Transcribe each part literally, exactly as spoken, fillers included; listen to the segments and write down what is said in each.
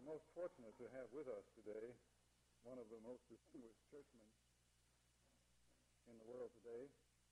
most fortunate to have with us today one of the most distinguished churchmen in the world today.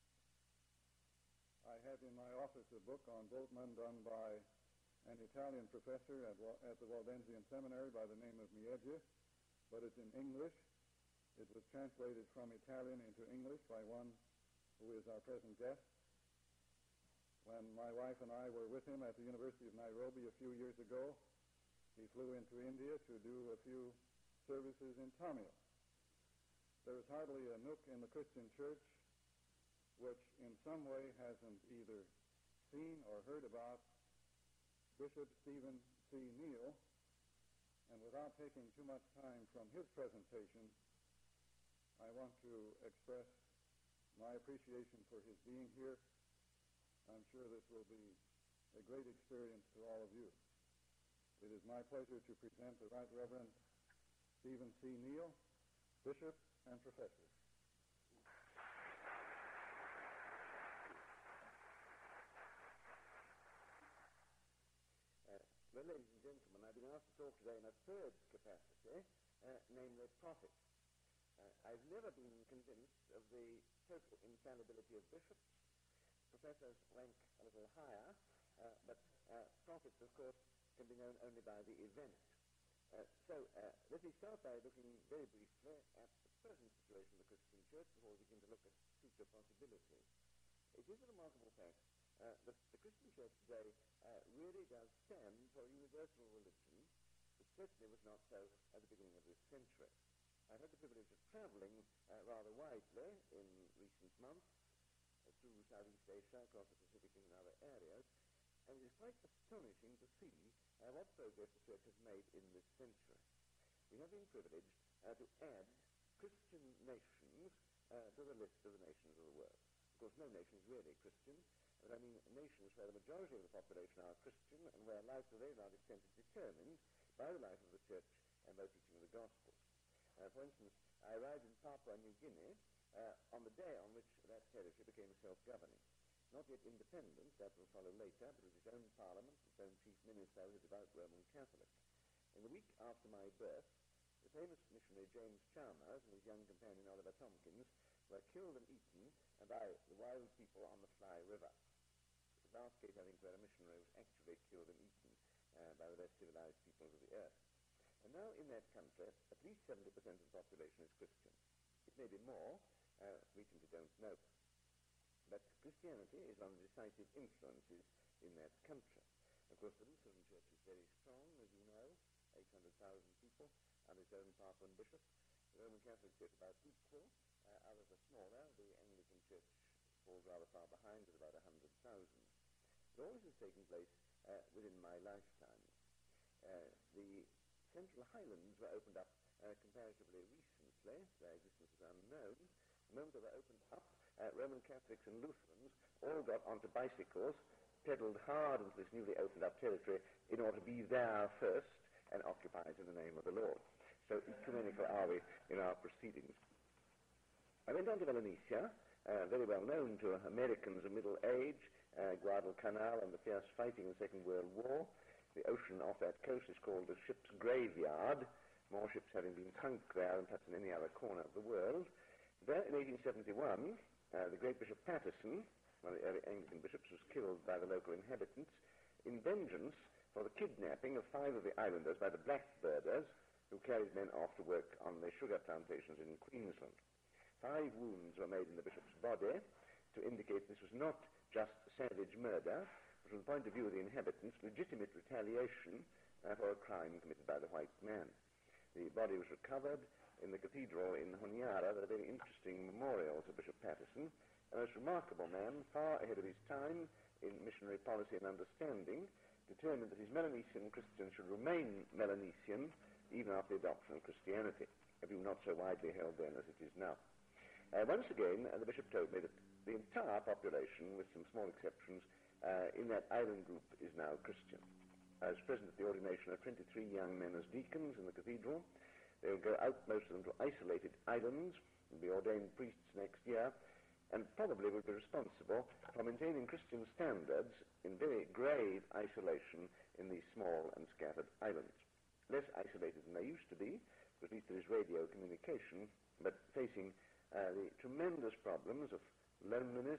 I have in my office a book on Bultmann done by an Italian professor at, at the Waldensian Seminary by the name of Miege, but it's in English. It was translated from Italian into English by one who is our present guest. When my wife and I were with him at the University of Nairobi a few years ago, he flew into India to do a few services in Tamil. There is hardly a nook in the Christian church which in some way hasn't either seen or heard about Bishop Stephen C. Neill, and without taking too much time from his presentation, I want to express my appreciation for his being here. I'm sure this will be a great experience to all of you. It is my pleasure to present the Right Reverend Stephen C. Neill, Bishop and Professor. Uh, well, ladies and gentlemen, I've been asked to talk today in a third capacity, uh, namely prophet. Uh, I've never been convinced of the total infallibility of bishops. Professors rank a little higher, uh, but uh, prophets, of course, can be known only by the event. Uh, so, uh, let me start by looking very briefly at the present situation of the Christian Church before we begin to look at future possibilities. It is a remarkable fact uh, that the Christian Church today uh, really does stand for a universal religion, which certainly was not so at the beginning of this century. I've had the privilege of travelling uh, rather widely in recent months uh, through Southeast Asia, across the Pacific and in other areas, and it is quite astonishing to see uh, what progress the Church has made in this century. We have been privileged uh, to add Christian nations uh, to the list of the nations of the world. Of course, no nation is really Christian, but I mean nations where the majority of the population are Christian and where life to a very large extent is determined by the life of the Church and by the teaching of the Gospels. Uh, for instance, I arrived in Papua New Guinea uh, on the day on which that territory became self-governing. Not yet independent, that will follow later, but with its own parliament, its own chief minister, who was a devout Roman Catholic. In the week after my birth, the famous missionary James Chalmers and his young companion Oliver Tompkins were killed and eaten by the wild people on the Fly River. The last case, I think, where a missionary was actually killed and eaten uh, by the less civilized peoples of the earth. And now in that country, at least seventy percent of the population is Christian. It may be more, uh, we simply don't know. But Christianity is one of the decisive influences in that country. Of course, the Lutheran Church is very strong, as you know, eight hundred thousand people, and its own Papa and Bishop. The Roman Catholic Church about equal, uh, others are smaller. The Anglican Church falls rather far behind at about one hundred thousand. But all this has taken place uh, within my lifetime. Uh, the Central Highlands were opened up uh, comparatively recently. Their existence is unknown. The moment they were opened up, uh, Roman Catholics and Lutherans all got onto bicycles, pedalled hard into this newly opened up territory in order to be there first and occupy it in the name of the Lord. So ecumenical are we in our proceedings. I went on to Melanesia, uh, very well known to Americans of middle age, uh, Guadalcanal and the fierce fighting in the Second World War. The ocean off that coast is called the ship's graveyard, more ships having been sunk there than perhaps in any other corner of the world. There in eighteen seventy-one, uh, the great Bishop Patterson, one of the early Anglican bishops, was killed by the local inhabitants in vengeance for the kidnapping of five of the islanders by the blackbirders who carried men off to work on the sugar plantations in Queensland. Five wounds were made in the bishop's body to indicate this was not just savage murder, but from the point of view of the inhabitants, legitimate retaliation uh, for a crime committed by the white man. The body was recovered in the cathedral in Honiara. There are very interesting memorials of Bishop Patterson, a most remarkable man, far ahead of his time in missionary policy and understanding, determined that his Melanesian Christians should remain Melanesian even after the adoption of Christianity, a view not so widely held then as it is now. Uh, once again, uh, the bishop told me that the entire population, with some small exceptions, uh, in that island group is now Christian. I was present at the ordination of twenty-three young men as deacons in the cathedral. They will go out, most of them, to isolated islands and be ordained priests next year, and probably will be responsible for maintaining Christian standards in very grave isolation in these small and scattered islands. less isolated than they used to be, because at least there is radio communication, but facing uh, the tremendous problems of loneliness,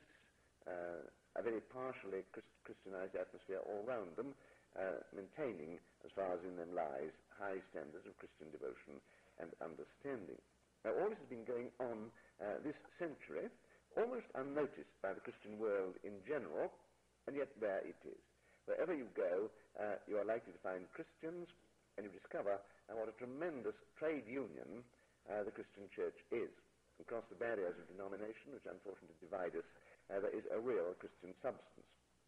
uh, a very partially Christ- Christianized atmosphere all round them, uh, maintaining, as far as in them lies, high standards of Christian devotion and understanding. Now, all this has been going on uh, this century, almost unnoticed by the Christian world in general, and yet there it is. Wherever you go, uh, you are likely to find Christians, and you discover uh, what a tremendous trade union uh, the Christian church is. Across the barriers of denomination, which unfortunately divide us, uh, there is a real Christian substance.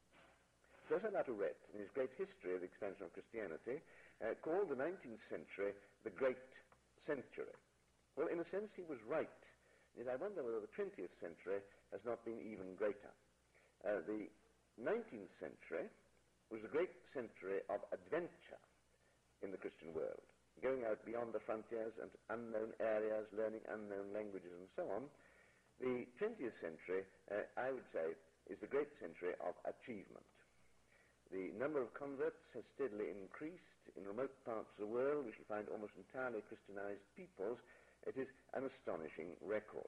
Professor Latouret, in his great history of the expansion of Christianity, uh, called the nineteenth century the Great Century. Well, in a sense, he was right. Yet I wonder whether the twentieth century has not been even greater. Uh, the nineteenth century was the great century of adventure in the Christian world, going out beyond the frontiers and unknown areas, learning unknown languages and so on. The twentieth century, uh, I would say, is the great century of achievement. The number of converts has steadily increased. In remote parts of the world, we shall find almost entirely Christianized peoples. It is an astonishing record.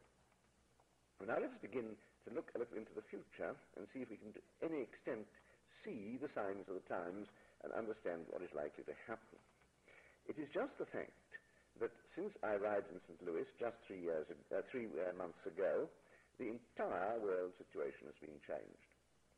Well, now let us begin to look a little into the future and see if we can to any extent see the signs of the times and understand what is likely to happen. It is just the fact that since I arrived in Saint Louis just three years, uh, three uh, months ago, the entire world situation has been changed.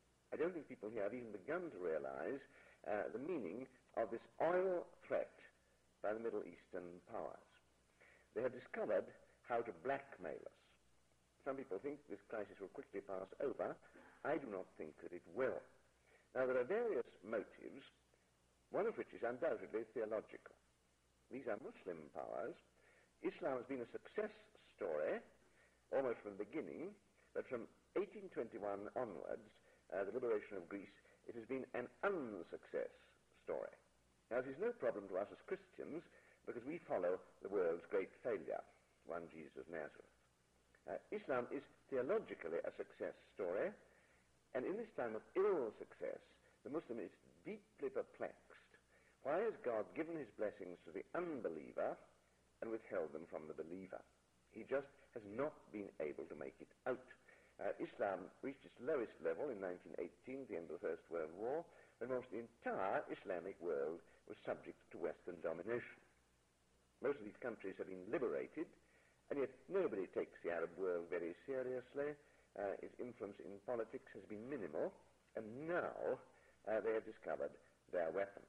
I don't think people here have even begun to realize uh, the meaning of this oil threat by the Middle Eastern powers. They have discovered how to blackmail us. Some people think this crisis will quickly pass over. I do not think that it will. Now, there are various motives, one of which is undoubtedly theological. These are Muslim powers. Islam has been a success story almost from the beginning, but from eighteen twenty-one onwards, uh, the liberation of Greece, it has been an unsuccess story. Now, it is no problem to us as Christians because we follow the world's great failure, one Jesus of Nazareth. Uh, Islam is theologically a success story, and in this time of ill success, the Muslim is deeply perplexed. Why has God given his blessings to the unbeliever and withheld them from the believer? He just has not been able to make it out. Uh, Islam reached its lowest level in nineteen eighteen, the end of the First World War, when most of the entire Islamic world was subject to Western domination. Most of these countries have been liberated, and yet nobody takes the Arab world very seriously. Uh, its influence in politics has been minimal, and now uh, they have discovered their weapon.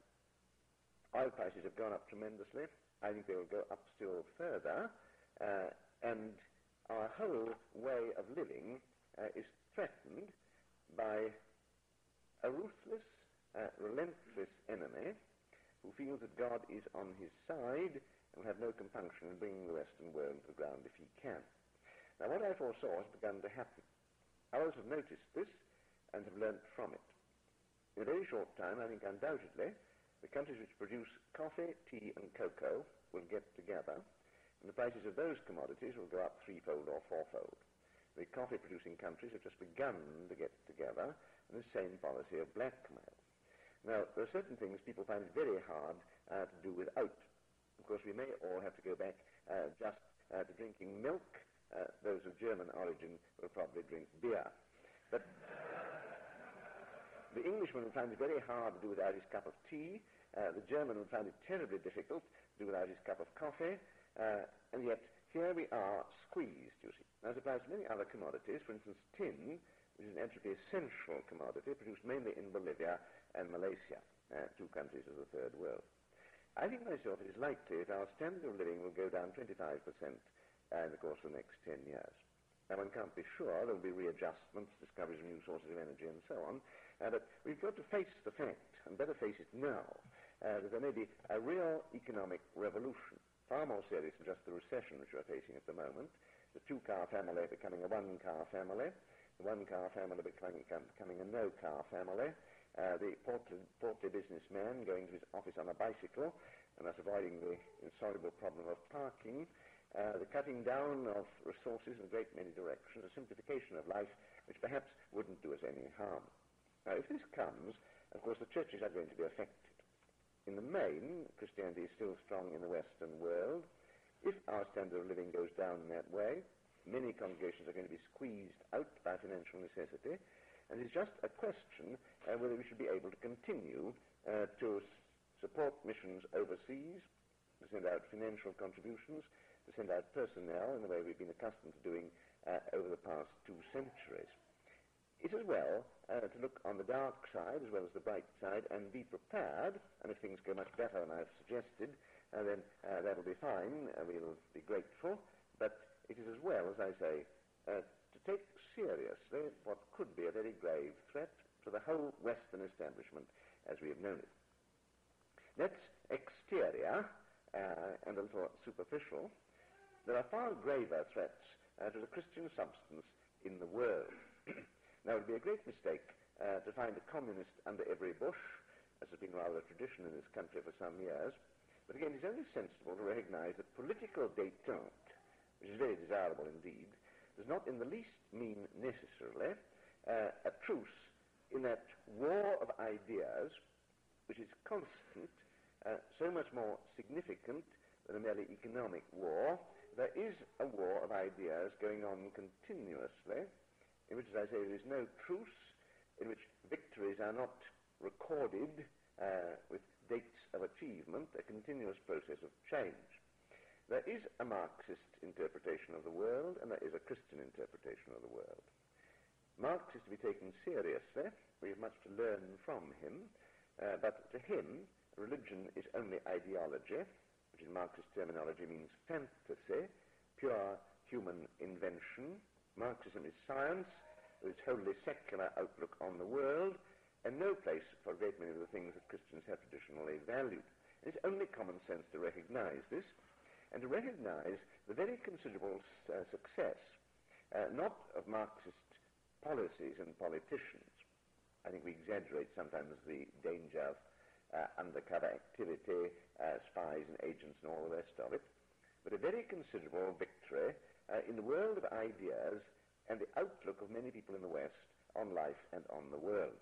Oil prices have gone up tremendously. I think they will go up still further, uh, and our whole way of living uh, is threatened by a ruthless, uh, relentless enemy who feels that God is on his side and will have no compunction in bringing the Western world to the ground if he can. Now, what I foresaw has begun to happen. Others have noticed this and have learnt from it. In a very short time, I think undoubtedly, the countries which produce coffee, tea and cocoa will get together, and the prices of those commodities will go up threefold or fourfold. The coffee-producing countries have just begun to get together in the same policy of blackmail. Now, there are certain things people find it very hard uh, to do without. Of course, we may all have to go back uh, just uh, to drinking milk. Uh, those of German origin will probably drink beer. But the Englishman will find it very hard to do without his cup of tea. Uh, the German will find it terribly difficult to do without his cup of coffee. Uh, and yet, here we are squeezed, you see. Now, it applies to many other commodities. For instance, tin, which is an entropy essential commodity, produced mainly in Bolivia and Malaysia, uh, two countries of the third world. I think myself it is likely that our standard of living will go down twenty-five percent uh, in the course of the next ten years. Now, one can't be sure. There will be readjustments, discoveries of new sources of energy, and so on. Uh, but we've got to face the fact, and better face it now, uh, that there may be a real economic revolution, far more serious than just the recession which we're facing at the moment, the two-car family becoming a one-car family, the one-car family becoming, becoming a no-car family, uh, the portly, portly businessman going to his office on a bicycle, and thus avoiding the insoluble problem of parking, Uh, the cutting down of resources in a great many directions, a simplification of life which perhaps wouldn't do us any harm. Now, if this comes, of course, the churches are going to be affected. in the main, Christianity is still strong in the Western world. If our standard of living goes down in that way, many congregations are going to be squeezed out by financial necessity, and it's just a question uh, whether we should be able to continue uh, to s- support missions overseas, to send out financial contributions, to send out personnel in the way we've been accustomed to doing uh, over the past two centuries. It's as well uh, to look on the dark side as well as the bright side and be prepared, and if things go much better than I've suggested, uh, then uh, that'll be fine, uh, we'll be grateful, but it is as well, as I say, uh, to take seriously what could be a very grave threat to the whole Western establishment as we have known it. That's exterior uh, and a little superficial. There are far graver threats uh, to the Christian substance in the world. Now, it would be a great mistake uh, to find a communist under every bush, as has been rather a tradition in this country for some years. But again, it's only sensible to recognize that political détente, which is very desirable indeed, does not in the least mean necessarily uh, a truce in that war of ideas, which is constant, uh, so much more significant than a merely economic war. There is a war of ideas going on continuously, in which, as I say, there is no truce, in which victories are not recorded uh, with dates of achievement, a continuous process of change. There is a Marxist interpretation of the world, and there is a Christian interpretation of the world. Marx is to be taken seriously. We have much to learn from him, uh, but to him, religion is only ideology, which in Marxist terminology means fantasy, pure human invention. Marxism is science, with its wholly secular outlook on the world, and no place for a great many of the things that Christians have traditionally valued. And it's only common sense to recognize this, and to recognize the very considerable uh, success, uh, not of Marxist policies and politicians. I think we exaggerate sometimes the danger of uh, undercover activity, uh, spies and agents and all the rest of it, but a very considerable victory uh, in the world of ideas and the outlook of many people in the West on life and on the world.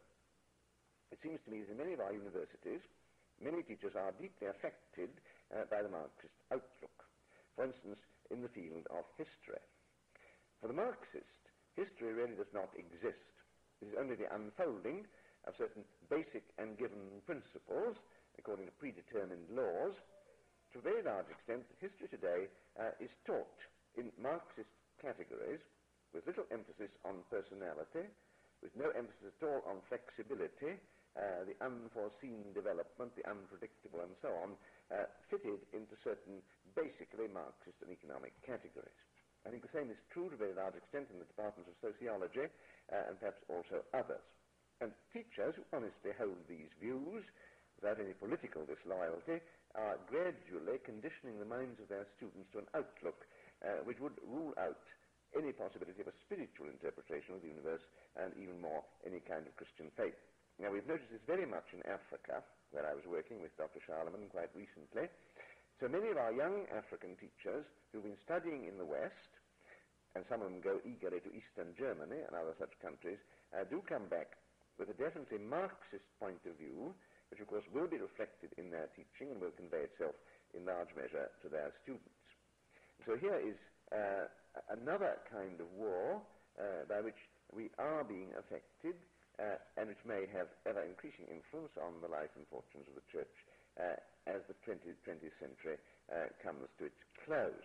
It seems to me that in many of our universities, many teachers are deeply affected uh, by the Marxist outlook. For instance, in the field of history. For the Marxist, history really does not exist. It is only the unfolding of certain basic and given principles according to predetermined laws. To a very large extent, history today uh, is taught in Marxist categories with little emphasis on personality, with no emphasis at all on flexibility, uh, the unforeseen development, the unpredictable, and so on, uh, fitted into certain basically Marxist and economic categories. I think the same is true to a very large extent in the departments of sociology uh, and perhaps also others. And teachers who honestly hold these views without any political disloyalty are gradually conditioning the minds of their students to an outlook uh, which would rule out any possibility of a spiritual interpretation of the universe and even more any kind of Christian faith. Now, we've noticed this very much in Africa, where I was working with Doctor Charlemagne quite recently. So many of our young African teachers who've been studying in the West, and some of them go eagerly to Eastern Germany and other such countries, uh, do come back with a definitely Marxist point of view, which of course will be reflected in their teaching and will convey itself in large measure to their students. So here is uh, another kind of war uh, by which we are being affected uh, and which may have ever-increasing influence on the life and fortunes of the Church uh, as the twentieth century uh, comes to its close.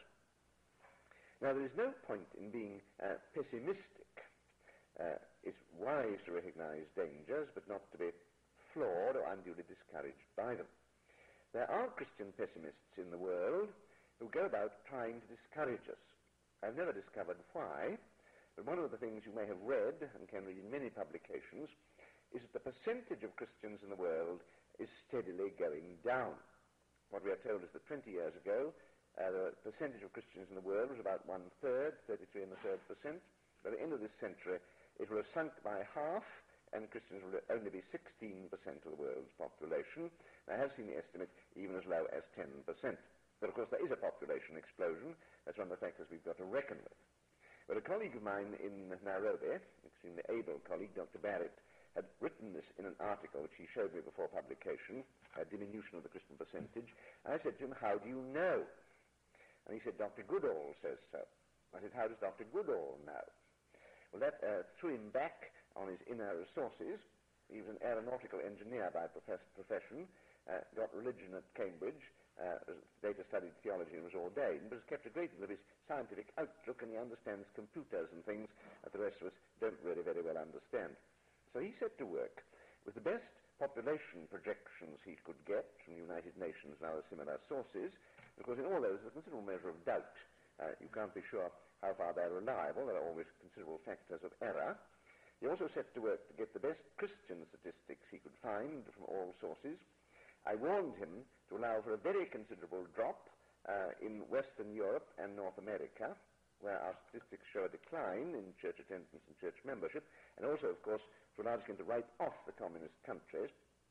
Now, there is no point in being uh, pessimistic. Uh, it's wise to recognize dangers, but not to be flawed or unduly discouraged by them. There are Christian pessimists in the world who go about trying to discourage us. I've never discovered why, but one of the things you may have read, and can read in many publications, is that the percentage of Christians in the world is steadily going down. What we are told is that twenty years ago, uh, the percentage of Christians in the world was about one-third, thirty-three and a third percent. By the end of this century, it will have sunk by half, and Christians will only be sixteen percent of the world's population. I have seen the estimate even as low as ten percent. But of course there is a population explosion. That's one of the factors we've got to reckon with. But a colleague of mine in Nairobi, extremely able colleague, Doctor Barrett, had written this in an article which he showed me before publication, a diminution of the Christian percentage. I said to him, how do you know? And he said, Doctor Goodall says so. I said, how does Doctor Goodall know? Well, that uh, threw him back on his inner resources. He was an aeronautical engineer by profess- profession, uh, got religion at Cambridge, uh, later studied theology and was ordained, but has kept a great deal of his scientific outlook, and he understands computers and things that the rest of us don't really very well understand. So he set to work with the best population projections he could get from the United Nations and other similar sources, because in all those there's a considerable measure of doubt. Uh, you can't be sure how far they're reliable. There are always considerable factors of error. He also set to work to get the best Christian statistics he could find from all sources. I warned him to allow for a very considerable drop uh, in Western Europe and North America, where our statistics show a decline in church attendance and church membership, and also, of course, to allow him to write off the communist countries.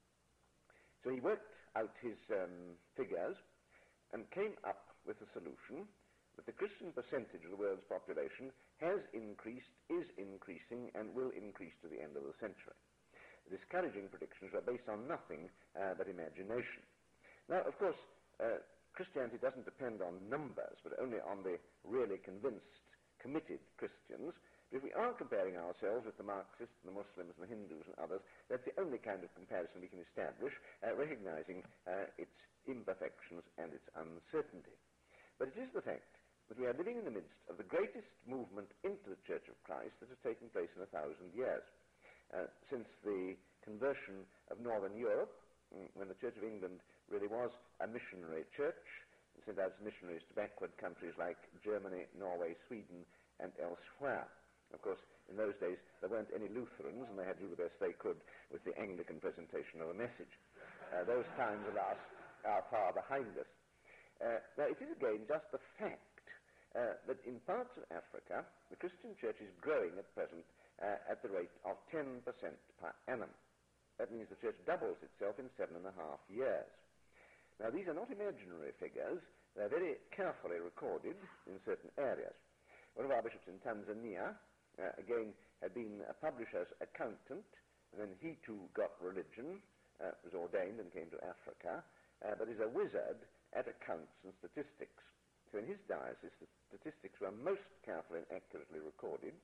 So he worked out his um, figures and came up with a solution that the Christian percentage of the world's population has increased, is increasing, and will increase to the end of the century. The discouraging predictions were based on nothing uh, but imagination. Now, of course, uh, Christianity doesn't depend on numbers, but only on the really convinced, committed Christians. But if we are comparing ourselves with the Marxists and the Muslims and the Hindus and others, that's the only kind of comparison we can establish, uh, recognizing uh, its imperfections and its uncertainty. But it is the fact that we are living in the midst of the greatest movement into the Church of Christ that has taken place in a thousand years. Uh, since the conversion of Northern Europe, mm, when the Church of England really was a missionary church, and sent out missionaries to backward countries like Germany, Norway, Sweden, and elsewhere. Of course, in those days, there weren't any Lutherans, and they had to do the best they could with the Anglican presentation of a message. Uh, those times, alas, are far behind us. Uh, now, it is again just the fact uh, that in parts of Africa, the Christian church is growing at present uh, at the rate of ten percent per annum. That means the church doubles itself in seven and a half years. Now, these are not imaginary figures. They're very carefully recorded in certain areas. One of our bishops in Tanzania, uh, again, had been a publisher's accountant, and then he too got religion, uh, was ordained and came to Africa, uh, but is a wizard at accounts and statistics. So in his diocese, the statistics were most carefully and accurately recorded.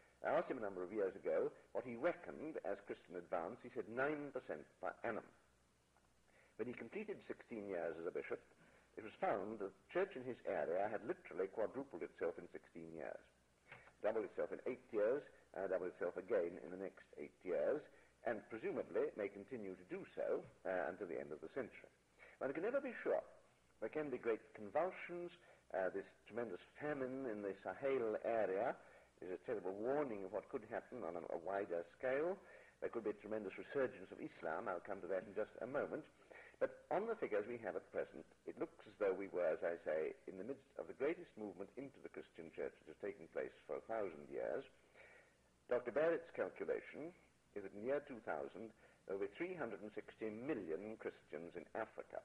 I asked him a number of years ago what he reckoned as Christian advance. He said nine percent per annum. When he completed sixteen years as a bishop, it was found that the church in his area had literally quadrupled itself in sixteen years. Doubled itself in eight years, uh, doubled itself again in the next eight years, and presumably may continue to do so uh, until the end of the century. One can never be sure. There can be great convulsions. Uh, this tremendous famine in the Sahel area is a terrible warning of what could happen on a, a wider scale. There could be a tremendous resurgence of Islam. I'll come to that in just a moment. But on the figures we have at present, it looks as though we were, as I say, in the midst of the greatest movement into the Christian church that has taken place for a thousand years. Doctor Barrett's calculation is that in the year two thousand, there will be three hundred sixty million Christians in Africa.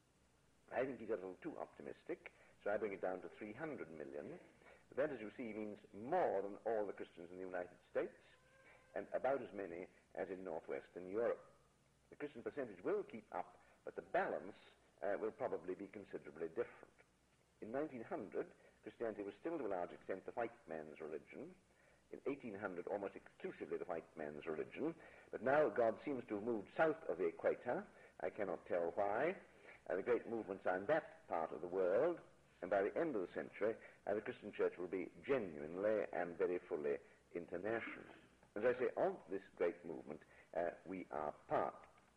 I think he's a little too optimistic, so I bring it down to three hundred million. But that, as you see, means more than all the Christians in the United States, and about as many as in northwestern Europe. The Christian percentage will keep up, but the balance uh, will probably be considerably different. In nineteen hundred, Christianity was still to a large extent the white man's religion. In eighteen hundred, almost exclusively the white man's religion. But now God seems to have moved south of the equator. I cannot tell why. Uh, the great movements are in that part of the world, and by the end of the century, uh, the Christian church will be genuinely and very fully international. As I say, of this great movement, uh, we are part.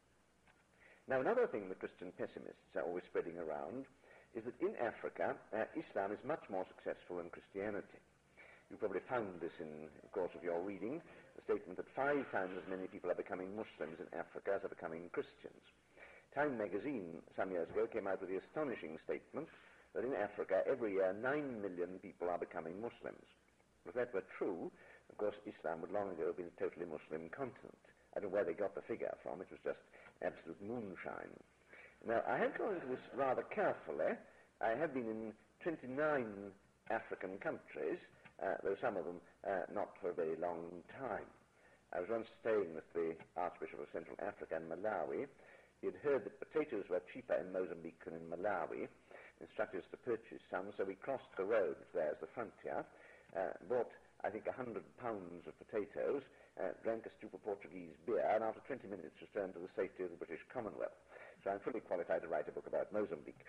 Now, another thing the Christian pessimists are always spreading around is that in Africa, uh, Islam is much more successful than Christianity. You probably found this in the course of your reading, the statement that five times as many people are becoming Muslims in Africa as are becoming Christians. Time magazine some years ago came out with the astonishing statement that in Africa every year nine million people are becoming Muslims. If that were true, of course Islam would long ago have been a totally Muslim continent. I don't know where they got the figure from. It was just absolute moonshine. Now, I have gone into this rather carefully. I have been in twenty-nine African countries, uh, though some of them uh, not for a very long time. I was once staying with the Archbishop of Central Africa in Malawi. He had heard that potatoes were cheaper in Mozambique than in Malawi, instructed us to purchase some, so we crossed the road, which there is the frontier, uh, bought, I think, a hundred pounds of potatoes, uh, drank a stoup of Portuguese beer, and after twenty minutes returned to the safety of the British Commonwealth. So I'm fully qualified to write a book about Mozambique.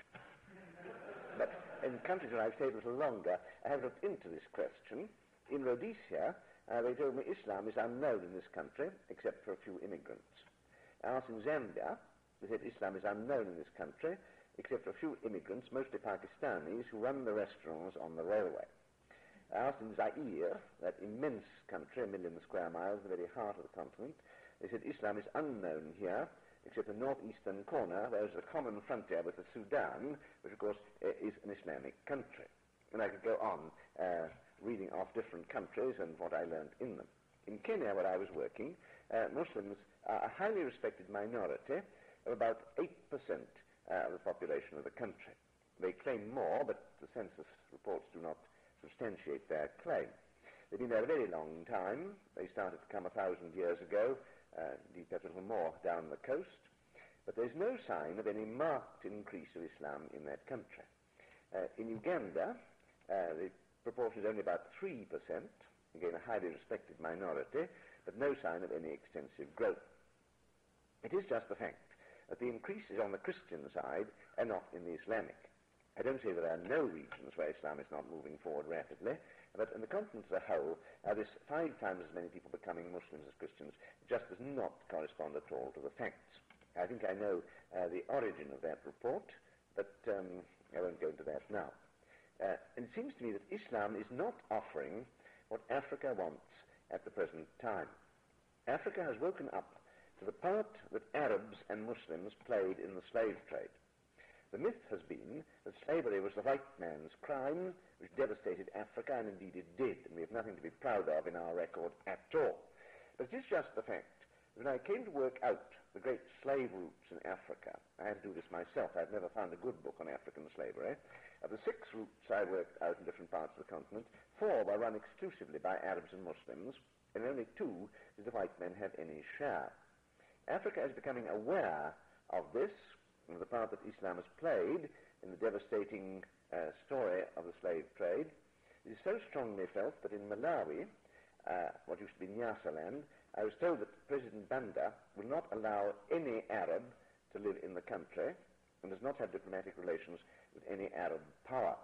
But in countries where I've stayed a little longer, I have looked into this question. In Rhodesia, uh, they told me Islam is unknown in this country, except for a few immigrants. I asked in Zambia, they said Islam is unknown in this country, except for a few immigrants, mostly Pakistanis, who run the restaurants on the railway. I asked in Zaire, that immense country, a million square miles, the very heart of the continent, they said Islam is unknown here, except the northeastern corner, where there's a common frontier with the Sudan, which of course uh, is an Islamic country. And I could go on uh, reading off different countries and what I learned in them. In Kenya, where I was working, uh, Muslims are a highly respected minority of about eight percent uh, of the population of the country. They claim more, but the census reports do not substantiate their claim. They've been there a very long time. They started to come a thousand years ago, uh, indeed perhaps a little more down the coast, but there's no sign of any marked increase of Islam in that country. Uh, in Uganda, uh, the proportion is only about three percent, again a highly respected minority, but no sign of any extensive growth. It is just the fact that the increase is on the Christian side and not in the Islamic. I don't say there are no regions where Islam is not moving forward rapidly, but in the continent as a whole, uh, this five times as many people becoming Muslims as Christians just does not correspond at all to the facts. I think I know uh, the origin of that report, but um, I won't go into that now. Uh, and it seems to me that Islam is not offering what Africa wants at the present time. Africa has woken up to the part that Arabs and Muslims played in the slave trade. The myth has been that slavery was the white man's crime, which devastated Africa, and indeed it did, and we have nothing to be proud of in our record at all. But it is just the fact that when I came to work out the great slave routes in Africa, I had to do this myself, I've never found a good book on African slavery. Of the six routes I worked out in different parts of the continent, four were run exclusively by Arabs and Muslims, and only two did the white men have any share. Africa is becoming aware of this, and the part that Islam has played in the devastating uh, story of the slave trade. It is so strongly felt that in Malawi, uh, what used to be Nyasaland, I was told that President Banda will not allow any Arab to live in the country and does not have diplomatic relations with any Arab power.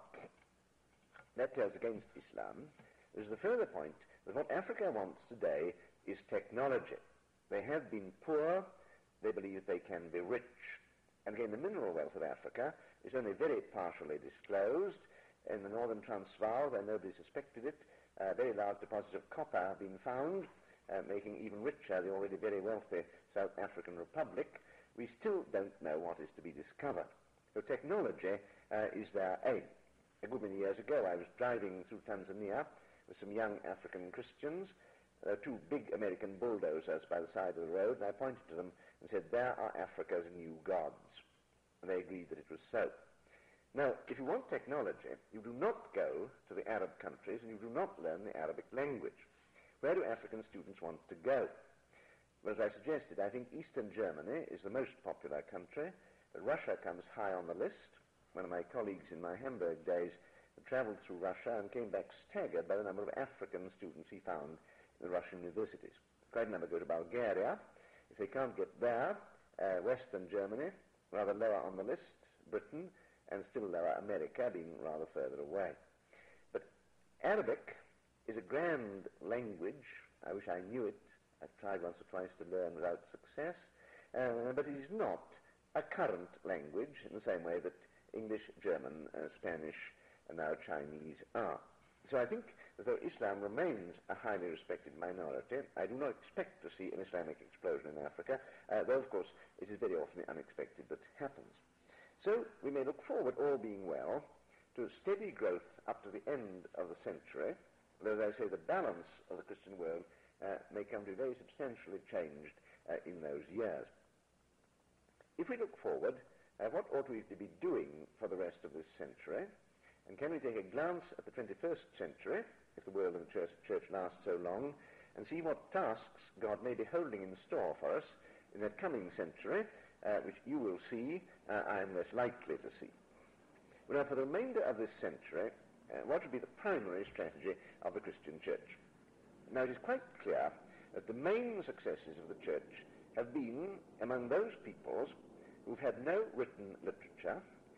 That tells against Islam. There's the further point that what Africa wants today is technology. They have been poor, they believe they can be rich. And again, the mineral wealth of Africa is only very partially disclosed. In the northern Transvaal, where nobody suspected it, uh, very large deposits of copper have been found, uh, making even richer the already very wealthy South African Republic. We still don't know what is to be discovered. So technology uh, is their aim. A good many years ago, I was driving through Tanzania with some young African Christians. There were two big American bulldozers by the side of the road, and I pointed to them and said, "There are Africa's new gods." And they agreed that it was so. Now, if you want technology, you do not go to the Arab countries and you do not learn the Arabic language. Where do African students want to go? Well, as I suggested, I think Eastern Germany is the most popular country, but Russia comes high on the list. One of my colleagues in my Hamburg days had traveled through Russia and came back staggered by the number of African students he found in the Russian universities. Quite a number go to Bulgaria. If they can't get there, uh, Western Germany, rather lower on the list, Britain, and still lower America, being rather further away. But Arabic is a grand language. I wish I knew it. I've tried once or twice to learn without success. Uh, but it is not a current language in the same way that English, German, uh, Spanish, and now Chinese are. So I think that though Islam remains a highly respected minority, I do not expect to see an Islamic explosion in Africa, uh, though, of course, it is very often the unexpected that happens. So we may look forward, all being well, to steady growth up to the end of the century, though, as I say, the balance of the Christian world uh, may come to be very substantially changed uh, in those years. If we look forward, uh, what ought we to be doing for the rest of this century? And can we take a glance at the twenty-first century, if the world and the church, church lasts so long, and see what tasks God may be holding in store for us in that coming century, uh, which you will see, uh, I am less likely to see. Well, now, for the remainder of this century, uh, what would be the primary strategy of the Christian Church? Now, it is quite clear that the main successes of the Church have been among those peoples who've had no written literature,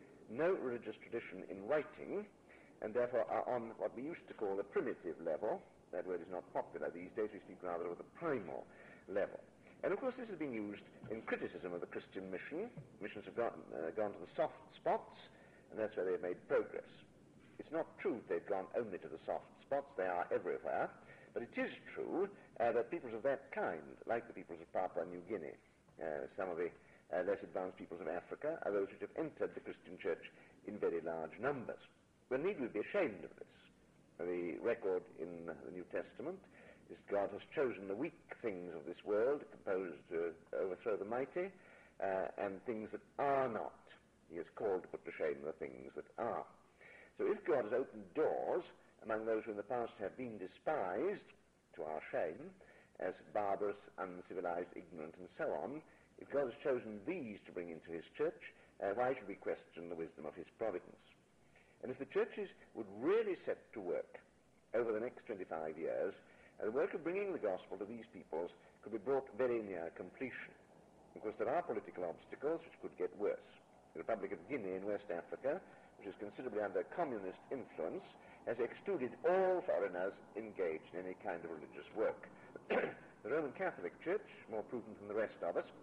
no religious tradition in writing, and therefore are on what we used to call the primitive level. That word is not popular these days. We speak rather of the primal level. And of course this has been used in criticism of the Christian mission. Missions have gone, uh, gone to the soft spots, and that's where they've made progress. It's not true they've gone only to the soft spots. They are everywhere. But it is true uh, that peoples of that kind, like the peoples of Papua New Guinea, uh, some of the uh, less advanced peoples of Africa, are those which have entered the Christian Church in very large numbers. Well, need we be ashamed of this? The record in the New Testament is God has chosen the weak things of this world, composed to overthrow the mighty, uh, and things that are not. He has called to put to shame the things that are. So if God has opened doors among those who in the past have been despised, to our shame, as barbarous, uncivilized, ignorant, and so on, if God has chosen these to bring into his church, uh, why should we question the wisdom of his providence? And if the churches would really set to work over the next twenty-five years, uh, the work of bringing the gospel to these peoples could be brought very near completion. Of course, there are political obstacles which could get worse. The Republic of Guinea in West Africa, which is considerably under communist influence, has excluded all foreigners engaged in any kind of religious work. The Roman Catholic Church, more prudent than the rest of us,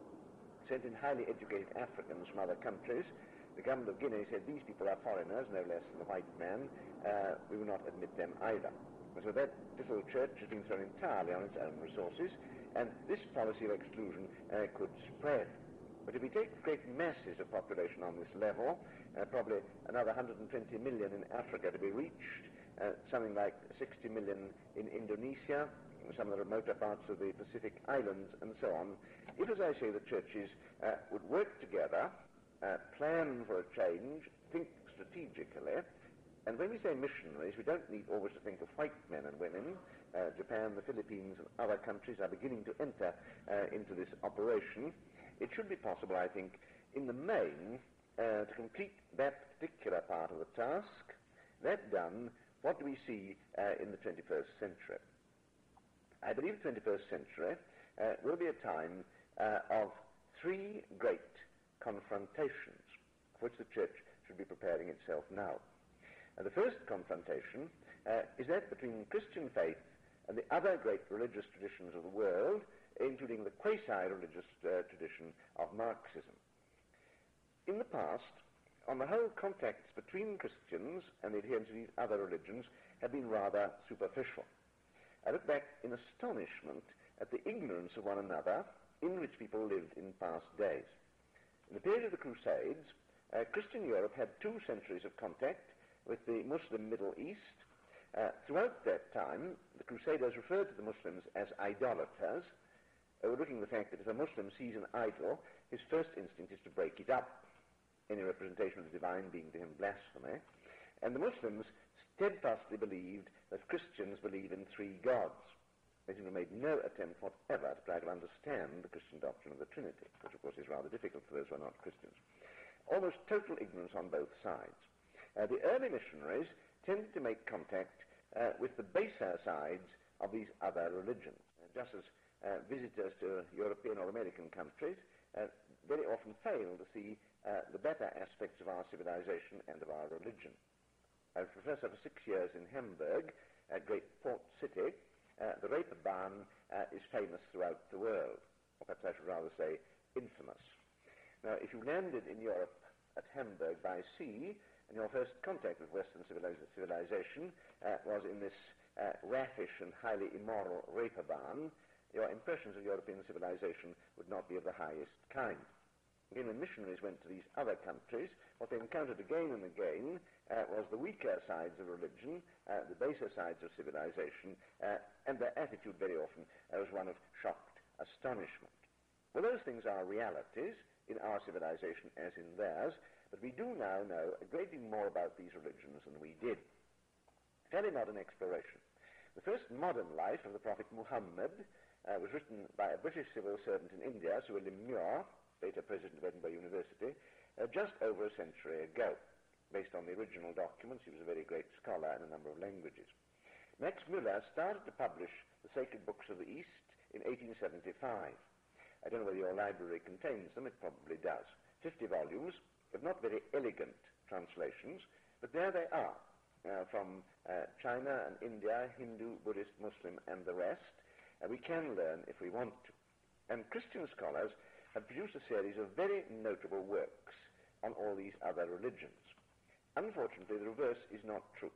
sent in highly educated Africans from other countries. The government of Guinea said these people are foreigners, no less than the white man. Uh, we will not admit them either. And so that little church has been thrown entirely on its own resources, and this policy of exclusion uh, could spread. But if we take great masses of population on this level, uh, probably another one hundred twenty million in Africa to be reached, uh, something like sixty million in Indonesia, some of the remoter parts of the Pacific Islands, and so on. If, as I say, the churches uh, would work together, uh, plan for a change, think strategically, and when we say missionaries, we don't need always to think of white men and women. Uh, Japan, the Philippines, and other countries are beginning to enter uh, into this operation. It should be possible, I think, in the main, uh, to complete that particular part of the task. That done, what do we see uh, in the twenty-first century? I believe the twenty-first century uh, will be a time uh, of three great confrontations for which the church should be preparing itself now. And the first confrontation uh, is that between Christian faith and the other great religious traditions of the world, including the quasi-religious uh, tradition of Marxism. In the past, on the whole, contacts between Christians and the adherents of these other religions have been rather superficial. I look back in astonishment at the ignorance of one another in which people lived in past days. In the period of the Crusades, uh, Christian Europe had two centuries of contact with the Muslim Middle East. Uh, throughout that time, the Crusaders referred to the Muslims as idolaters, overlooking the fact that if a Muslim sees an idol, his first instinct is to break it up, any representation of the divine being to him blasphemy. And the Muslims steadfastly believed that Christians believe in three gods. They seem to have made no attempt whatever to try to understand the Christian doctrine of the Trinity, which of course is rather difficult for those who are not Christians. Almost total ignorance on both sides. Uh, the early missionaries tended to make contact uh, with the baser sides of these other religions. Uh, just as uh, visitors to European or American countries uh, very often fail to see uh, the better aspects of our civilization and of our religion. I was professor for six years in Hamburg, a great port city. Uh, the Reeperbahn uh, is famous throughout the world, or perhaps I should rather say infamous. Now, if you landed in Europe at Hamburg by sea, and your first contact with Western civiliz- civilization uh, was in this uh, raffish and highly immoral Reeperbahn, your impressions of European civilization would not be of the highest kind. Again, when missionaries went to these other countries, what they encountered again and again uh, was the weaker sides of religion, uh, the baser sides of civilization, uh, and their attitude very often uh, was one of shocked astonishment. Well, those things are realities in our civilization as in theirs, but we do now know a great deal more about these religions than we did. Fairly modern exploration The first modern life of the Prophet Muhammad uh, was written by a British civil servant in India, Sir William Muir, later president of Edinburgh University, uh, just over a century ago. Based on the original documents, he was a very great scholar in a number of languages. Max Muller started to publish the Sacred Books of the East in eighteen seventy-five. I don't know whether your library contains them, it probably does. Fifty volumes of not very elegant translations, but there they are, uh, from uh, China and India, Hindu, Buddhist, Muslim, and the rest. Uh, we can learn if we want to. And Christian scholars have produced a series of very notable works on all these other religions. Unfortunately, the reverse is not true.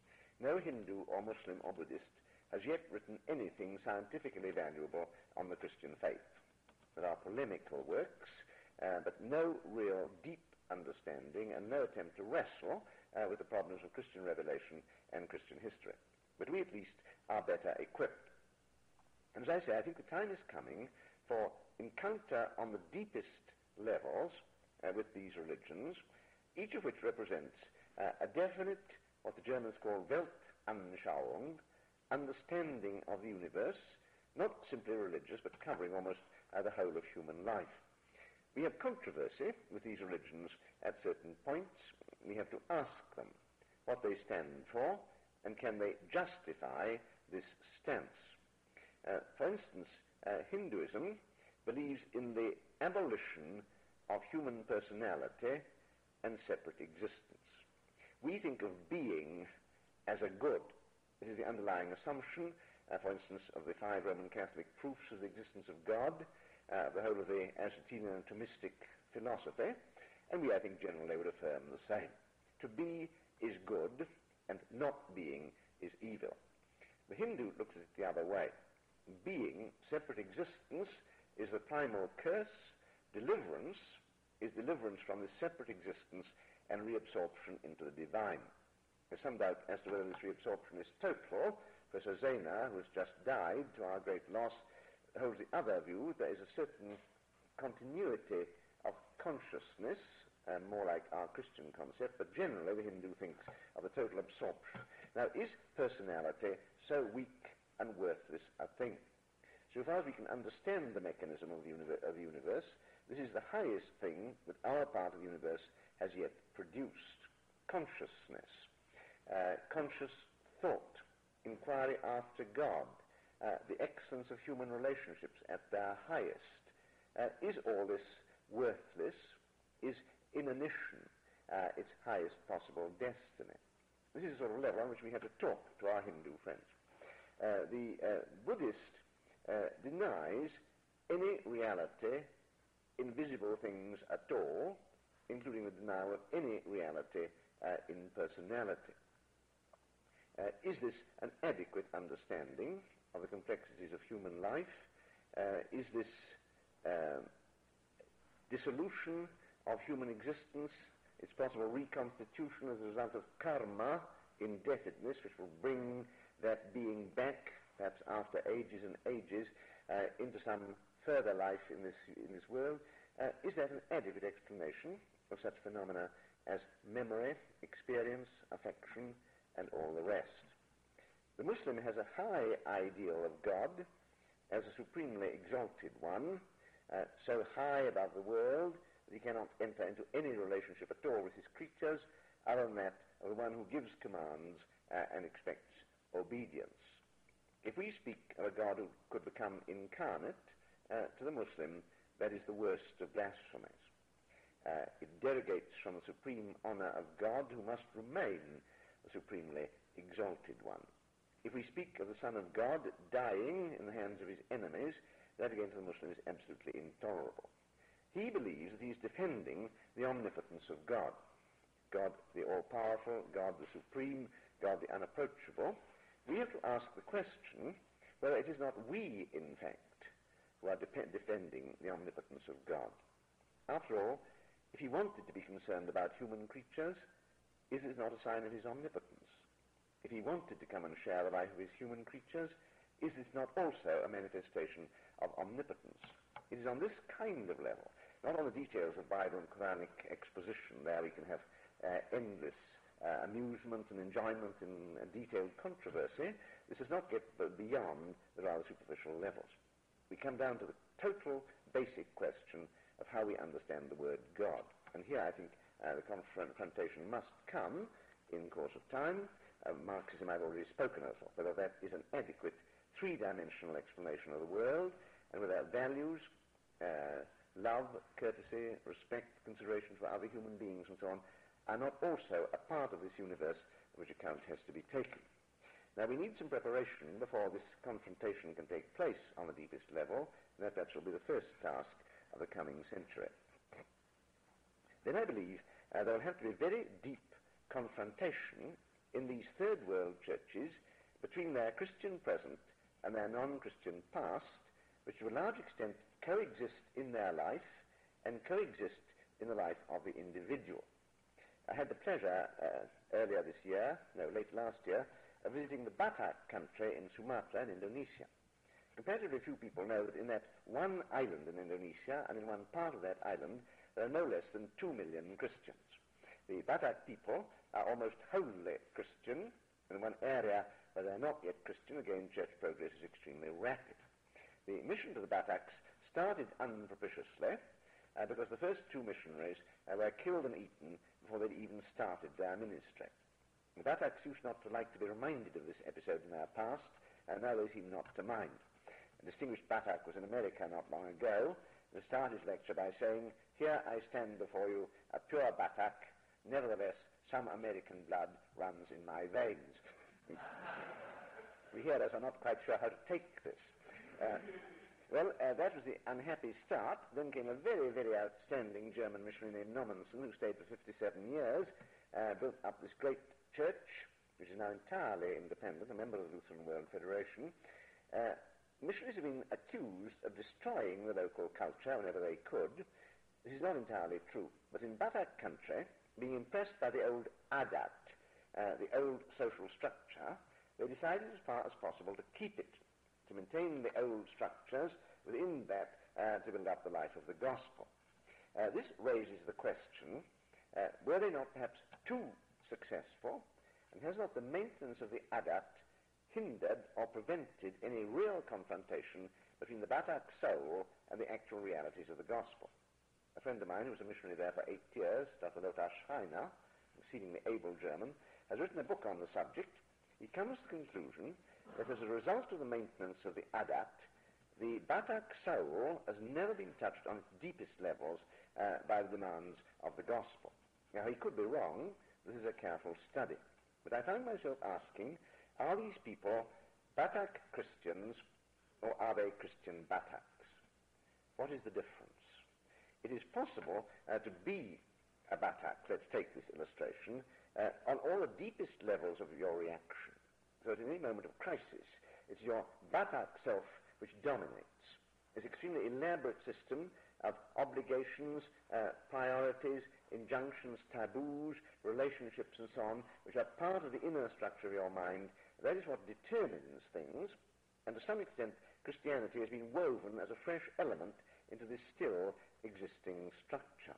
No Hindu or Muslim or Buddhist has yet written anything scientifically valuable on the Christian faith. There are polemical works, uh, but no real deep understanding and no attempt to wrestle uh, with the problems of Christian revelation and Christian history. But we at least are better equipped. And as I say, I think the time is coming for encounter on the deepest levels uh, with these religions, each of which represents uh, a definite, what the Germans call Weltanschauung, understanding of the universe, not simply religious, but covering almost uh, the whole of human life. We have controversy with these religions at certain points. We have to ask them what they stand for, and can they justify this stance. Uh, for instance, uh, Hinduism believes in the abolition of human personality and separate existence. We think of being as a good. This is the underlying assumption, uh, for instance, of the five Roman Catholic proofs of the existence of God, uh, the whole of the Aristotelian and Thomistic philosophy, and we, I think, generally would affirm the same. To be is good, and not being is evil. The Hindu looks at it the other way. Being, separate existence, is the primal curse. Deliverance is deliverance from this separate existence and reabsorption into the divine. There's some doubt as to whether this reabsorption is total. Professor Zehner, who has just died to our great loss, holds the other view. There is a certain continuity of consciousness, uh, more like our Christian concept, but generally the Hindu thinks of the total absorption. Now, is personality so weak and worthless a thing? So far as we can understand the mechanism of the, universe, of the universe, this is the highest thing that our part of the universe has yet produced. Consciousness, uh, conscious thought, inquiry after God, uh, the excellence of human relationships at their highest. Uh, is all this worthless? Is inanition uh, its highest possible destiny? This is the sort of level on which we have to talk to our Hindu friends. Uh, the uh, Buddhist uh, denies any reality in visible things at all, including the denial of any reality uh, in personality. Uh, is this an adequate understanding of the complexities of human life? Uh, is this uh, dissolution of human existence, its possible reconstitution as a result of karma, indebtedness, which will bring that being back, perhaps after ages and ages, uh, into some further life in this in this world? Uh, is that an adequate explanation of such phenomena as memory, experience, affection, and all the rest? The Muslim has a high ideal of God as a supremely exalted one, uh, so high above the world that he cannot enter into any relationship at all with his creatures other than that of the one who gives commands uh, and expects obedience. If we speak of a God who could become incarnate, uh, to the Muslim, that is the worst of blasphemies. Uh, it derogates from the supreme honor of God, who must remain the supremely exalted one. If we speak of the Son of God dying in the hands of his enemies, that again to the Muslim is absolutely intolerable. He believes that he is defending the omnipotence of God. God the all-powerful, God the supreme, God the unapproachable. We have to ask the question whether it is not we, in fact, who are de- defending the omnipotence of God. After all, if he wanted to be concerned about human creatures, is this not a sign of his omnipotence? If he wanted to come and share the life of his human creatures, is this not also a manifestation of omnipotence? It is on this kind of level, not on the details of Bible and Quranic exposition. There we can have uh, endless uh, amusement and enjoyment in uh, detailed controversy. This is not yet beyond the rather superficial levels. We come down to the total basic question of how we understand the word God. And here I think uh, the confrontation must come in course of time. Uh, Marxism I've already spoken of, whether that is an adequate three-dimensional explanation of the world, and whether values, uh, love, courtesy, respect, consideration for other human beings and so on, are not also a part of this universe of which account has to be taken. Now we need some preparation before this confrontation can take place on the deepest level, and that perhaps will be the first task of the coming century. Then I believe uh, there will have to be very deep confrontation in these third world churches between their Christian present and their non-Christian past, which to a large extent coexist in their life and coexist in the life of the individual. I had the pleasure uh, earlier this year, no, late last year, of visiting the Batak country in Sumatra in Indonesia. Comparatively few people know that in that one island in Indonesia, and in one part of that island, there are no less than two million Christians. The Batak people are almost wholly Christian. In one area where they're not yet Christian, again, church progress is extremely rapid. The mission to the Bataks started unpropitiously uh, because the first two missionaries uh, were killed and eaten before they'd even started their ministry. The Bataks used not to like to be reminded of this episode in their past, and now they seem not to mind. A distinguished Batak was in America not long ago, and started his lecture by saying, "Here I stand before you, a pure Batak, nevertheless some American blood runs in my veins." We hearers are not quite sure how to take this. Uh, well, uh, that was the unhappy start. Then came a very, very outstanding German missionary named Nommensen, who stayed for fifty-seven years, uh, built up this great church, which is now entirely independent, a member of the Lutheran World Federation. Uh, missionaries have been accused of destroying the local culture whenever they could. This is not entirely true. But in Batak country, being impressed by the old adat, uh, the old social structure, they decided as far as possible to keep it, to maintain the old structures, within that uh, to build up the life of the gospel. Uh, this raises the question, uh, were they not perhaps too successful, and has not the maintenance of the adat hindered or prevented any real confrontation between the Batak soul and the actual realities of the gospel? A friend of mine who was a missionary there for eight years, Doctor Lothar Schreiner, an exceedingly able German, has written a book on the subject. He comes to the conclusion that as a result of the maintenance of the adat, the Batak soul has never been touched on its deepest levels uh, by the demands of the gospel. Now, he could be wrong. This is a careful study. But I found myself asking, are these people Batak Christians, or are they Christian Bataks? What is the difference? It is possible uh, to be a Batak, let's take this illustration, uh, on all the deepest levels of your reaction. So at any moment of crisis, it's your Batak self which dominates. This extremely elaborate system of obligations, uh, priorities, injunctions, taboos, relationships and so on, which are part of the inner structure of your mind, that is what determines things, and to some extent Christianity has been woven as a fresh element into this still existing structure.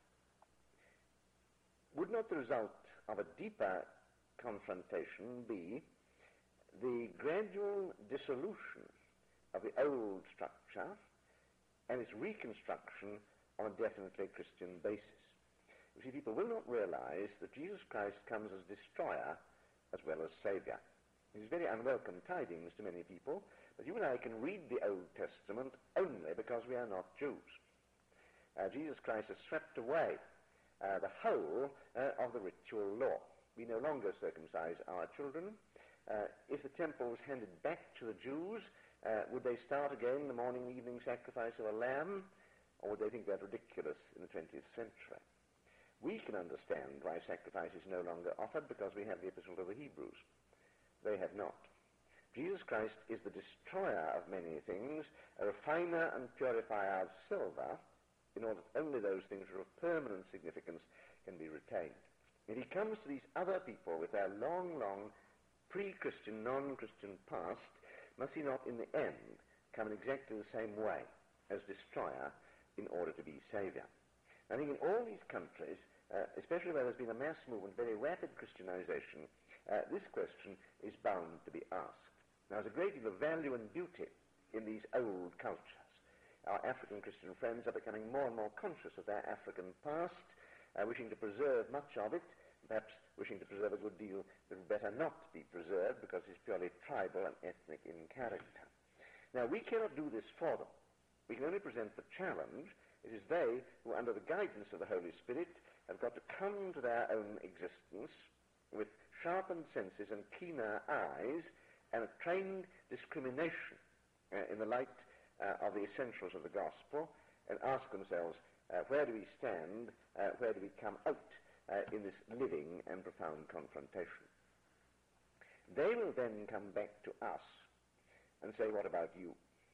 Would not the result of a deeper confrontation be the gradual dissolution of the old structure and its reconstruction on a definitely Christian basis? You see, people will not realize that Jesus Christ comes as destroyer as well as Saviour. This is very unwelcome tidings to many people, but you and I can read the Old Testament only because we are not Jews. Uh, Jesus Christ has swept away uh, the whole uh, of the ritual law. We no longer circumcise our children. Uh, if the temple was handed back to the Jews, uh, would they start again the morning and evening sacrifice of a lamb, or would they think that ridiculous in the twentieth century? We can understand why sacrifice is no longer offered because we have the Epistle to the Hebrews. They have not. Jesus Christ is the destroyer of many things, a refiner and purifier of silver, in order that only those things that are of permanent significance can be retained. If he comes to these other people with their long, long pre-Christian, non-Christian past, must he not in the end come in exactly the same way as destroyer in order to be Saviour? I think in all these countries uh, especially where there's been a mass movement, very rapid Christianization, uh, this question is bound to be asked. Now, there's a great deal of value and beauty in these old cultures. Our African Christian friends are becoming more and more conscious of their African past, uh, wishing to preserve much of it, perhaps wishing to preserve a good deal that would better not be preserved because it's purely tribal and ethnic in character. Now, we cannot do this for them. We can only present the challenge. It is they who, under the guidance of the Holy Spirit, have got to come to their own existence with sharpened senses and keener eyes and a trained discrimination uh, in the light uh, of the essentials of the gospel, and ask themselves, uh, where do we stand, uh, where do we come out uh, in this living and profound confrontation? They will then come back to us and say, what about you?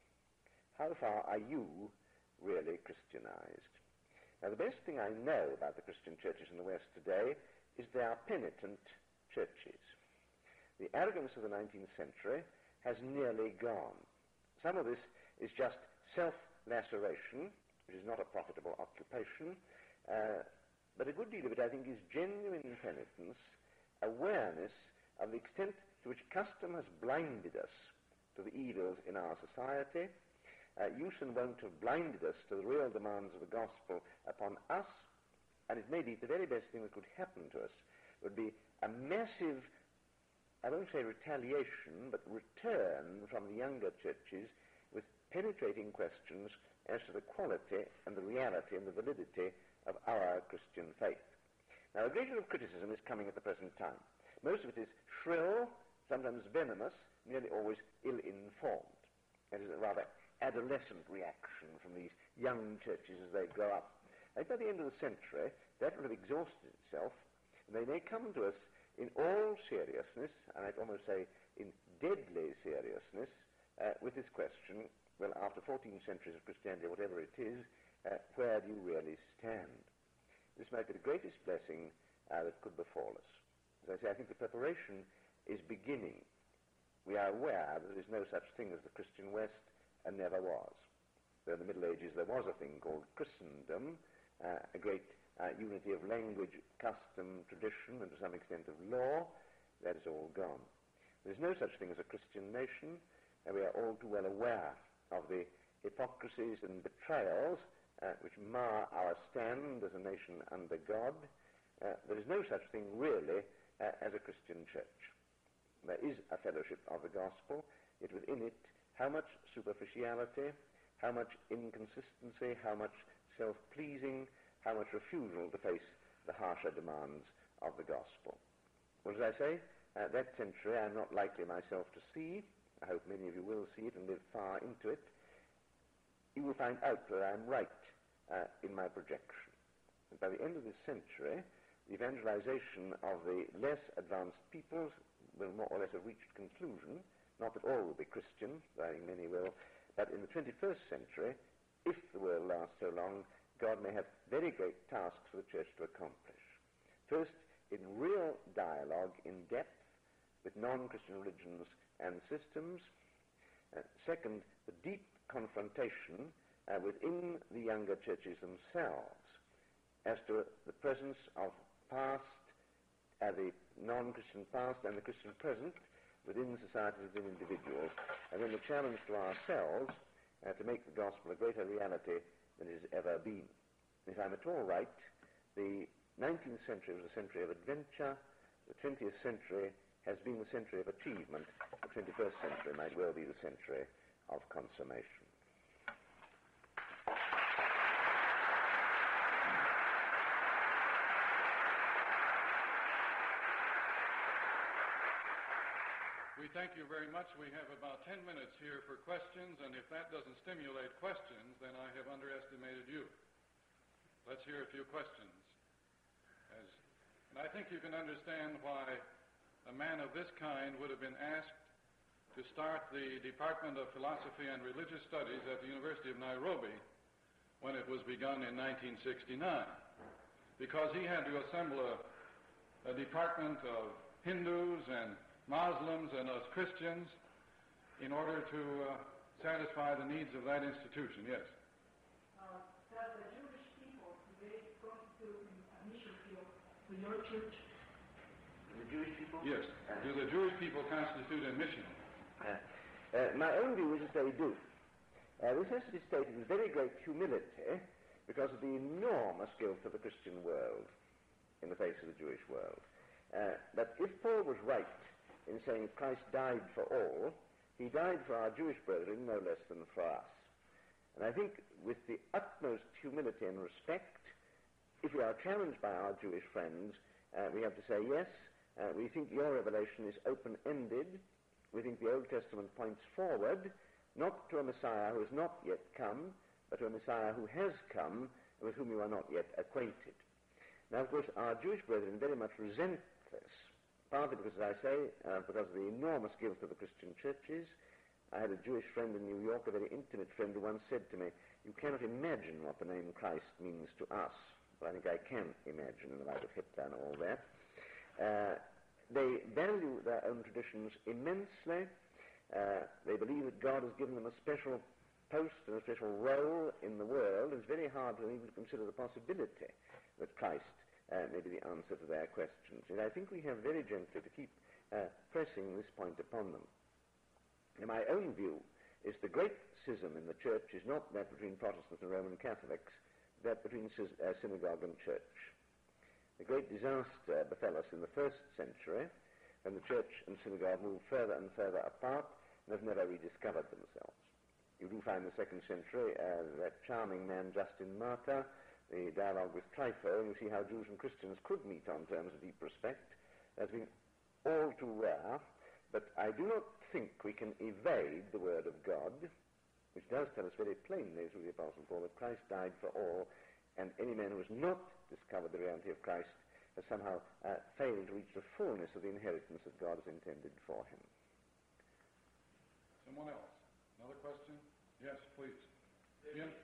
How far are you really Christianized? Now, the best thing I know about the Christian churches in the West today is they are penitent churches. The arrogance of the nineteenth century has nearly gone. Some of this is just self-laceration, which is not a profitable occupation, uh, but a good deal of it, I think, is genuine penitence, awareness of the extent to which custom has blinded us to the evils in our society. Uh, use and wont have blinded us to the real demands of the gospel upon us, and it may be the very best thing that could happen to us would be a massive, I won't say retaliation, but return from the younger churches with penetrating questions as to the quality and the reality and the validity of our Christian faith. Now, a great deal of criticism is coming at the present time. Most of it is shrill, sometimes venomous, nearly always ill-informed. It is a rather adolescent reaction from these young churches as they grow up. I think by the end of the century, that will have exhausted itself, and they may come to us in all seriousness, and I'd almost say in deadly seriousness, uh, with this question, well, after fourteen centuries of Christianity, whatever it is, uh, where do you really stand? This might be the greatest blessing uh, that could befall us. As I say, I think the preparation is beginning. We are aware that there is no such thing as the Christian West, and never was. Though in the Middle Ages there was a thing called Christendom, uh, a great uh, unity of language, custom, tradition, and to some extent of law. That is all gone. There is no such thing as a Christian nation, and we are all too well aware of the hypocrisies and betrayals uh, which mar our stand as a nation under God. Uh, there is no such thing really uh, as a Christian church. There is a fellowship of the gospel, yet within it how much superficiality, how much inconsistency, how much self-pleasing, how much refusal to face the harsher demands of the gospel. Well, as I say, uh, that century I'm not likely myself to see. I hope many of you will see it and live far into it. You will find out that I'm right uh, in my projection. And by the end of this century, the evangelization of the less advanced peoples will more or less have reached conclusion. Not that all will be Christian, though I think many will, but in the twenty-first century, if the world lasts so long, God may have very great tasks for the church to accomplish. First, in real dialogue, in depth, with non-Christian religions and systems. Uh, second, the deep confrontation uh, within the younger churches themselves as to the presence of past, uh, the non-Christian past and the Christian present, within societies, within individuals, and then the challenge to ourselves uh, to make the gospel a greater reality than it has ever been. If I'm at all right, the nineteenth century was a century of adventure, the twentieth century has been the century of achievement, the twenty-first century might well be the century of consummation. We thank you very much. We have about ten minutes here for questions, and if that doesn't stimulate questions, then I have underestimated you. Let's hear a few questions. As, and I think you can understand why a man of this kind would have been asked to start the Department of Philosophy and Religious Studies at the University of Nairobi when it was begun in nineteen sixty-nine, because he had to assemble a, a department of Hindus and Muslims and us Christians in order to uh, satisfy the needs of that institution. Yes? Uh, does the Jewish people today constitute a mission For your church? The Jewish people? Yes. Uh, Do the Jewish people constitute a mission? Uh, uh, my own view is that they do. Uh, this has to be stated with very great humility because of the enormous guilt of the Christian world in the face of the Jewish world. Uh, but if Paul was right in saying Christ died for all, he died for our Jewish brethren no less than for us. And I think with the utmost humility and respect, if we are challenged by our Jewish friends, uh, we have to say, yes, uh, we think your revelation is open-ended. We think the Old Testament points forward, not to a Messiah who has not yet come, but to a Messiah who has come and with whom you are not yet acquainted. Now, of course, our Jewish brethren very much resent this, partly because, as I say, uh, because of the enormous guilt of the Christian churches. I had a Jewish friend in New York, a very intimate friend, who once said to me, you cannot imagine what the name Christ means to us. But I think I can imagine in the light of Hitler and all that. Uh, they value their own traditions immensely. Uh, they believe that God has given them a special post and a special role in the world. It's very hard for them even to consider the possibility that Christ uh, may be the answer to their questions. And I think we have very gently to keep uh, pressing this point upon them. In my own view, is the great schism in the church is not that between Protestants and Roman Catholics, that between uh, synagogue and church. The great disaster befell us in the first century, when the church and synagogue moved further and further apart and have never rediscovered themselves. You do find in the second century uh, that charming man Justin Martyr, the dialogue with Trypho, and you see how Jews and Christians could meet on terms of deep respect. That's been all too rare, but I do not think we can evade the word of God, which does tell us very plainly through the Apostle Paul that Christ died for all, and any man who has not discovered the reality of Christ has somehow uh, failed to reach the fullness of the inheritance that God has intended for him. Someone else? Another question? Yes, please. Jim?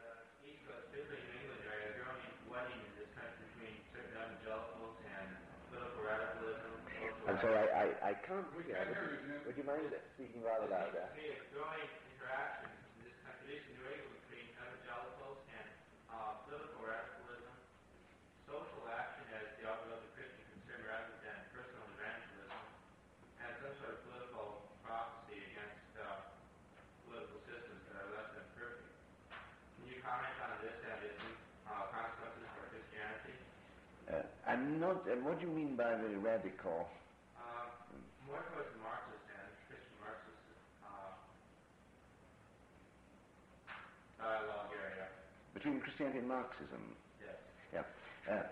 I'm sorry, I, I, I can't We hear. can't Would, hear you, Jim. would you mind speaking rather louder? Growing interactions in this country, you're able between evangelicals and uh, political radicalism, social action as the outgrowth of the Christian concern rather than personal evangelism, and some sort of political prophecy against uh, political systems that are less than perfect. Can you comment on this and its uh, consequences for Christianity? Uh, I'm not, uh, what do you mean by the radical? Uh, more towards the Marxist and Christian Marxist uh, dialogue area. Between Christianity and Marxism? Yes. Yeah. Uh,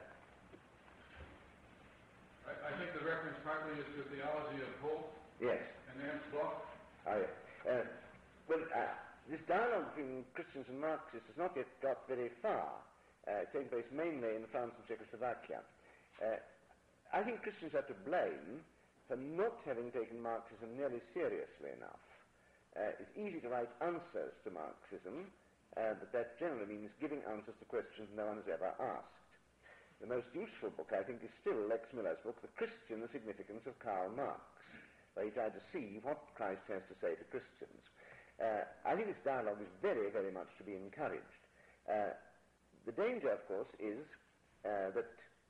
I, I think the reference partly is to theology of hope yes. and Ernst Bloch. I, uh, well, uh, this dialogue between Christians and Marxists has not yet got very far. Uh, it's taking place mainly in France and Czechoslovakia. Uh, I think Christians are to blame for not having taken Marxism nearly seriously enough. Uh, it's easy to write answers to Marxism, uh, but that generally means giving answers to questions no one has ever asked. The most useful book, I think, is still Lex Miller's book, The Christian, The Significance of Karl Marx, where he tried to see what Christ has to say to Christians. Uh, I think this dialogue is very, very much to be encouraged. Uh, the danger, of course, is uh, that